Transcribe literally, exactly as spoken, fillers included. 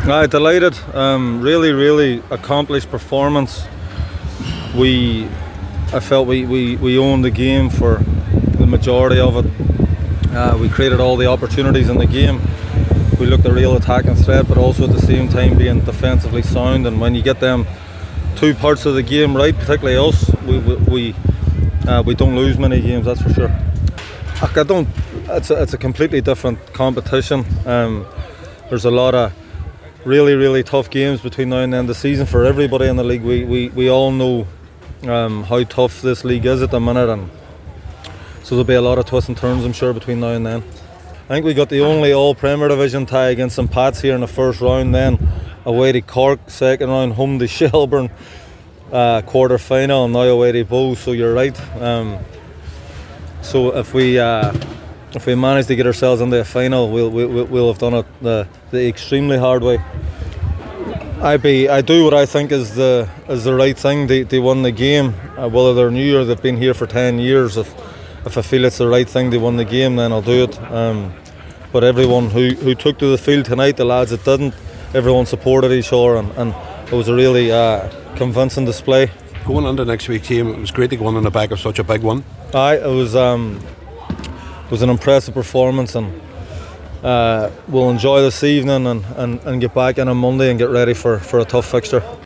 Aye, delighted. Um, really, really accomplished performance. We, I felt we, we, we owned the game for the majority of it. Uh, we created all the opportunities in the game. We looked a real attacking threat, but also at the same time being defensively sound. And when you get them two parts of the game right, particularly us, we we we, uh, we don't lose many games. That's for sure. I don't. It's a, it's a completely different competition. Um, there's a lot of really, really tough games between now and then. The season for everybody in the league. We we, we all know um, how tough this league is at the minute, and so there'll be a lot of twists and turns, I'm sure, between now and then. I think we got the only all Premier Division tie against St Pat's here in the first round, then away to Cork, second round, home to Shelbourne, uh, quarter final, and now away to Bow. So you're right. Um, so if we uh, if we manage to get ourselves into a final, we'll we'll, we'll have done it the, the extremely hard way. I be I do what I think is the is the right thing. They they won the game, uh, whether they're new or they've been here for ten years. If If I feel it's the right thing, they won the game, then I'll do it. Um, but everyone who, who took to the field tonight, the lads that didn't, everyone supported each other, and, and it was a really uh, convincing display. Going into next week's game, it was great to go on the back of such a big one. Aye, it was um, it was an impressive performance, and uh, we'll enjoy this evening and, and, and get back in on Monday and get ready for, for a tough fixture.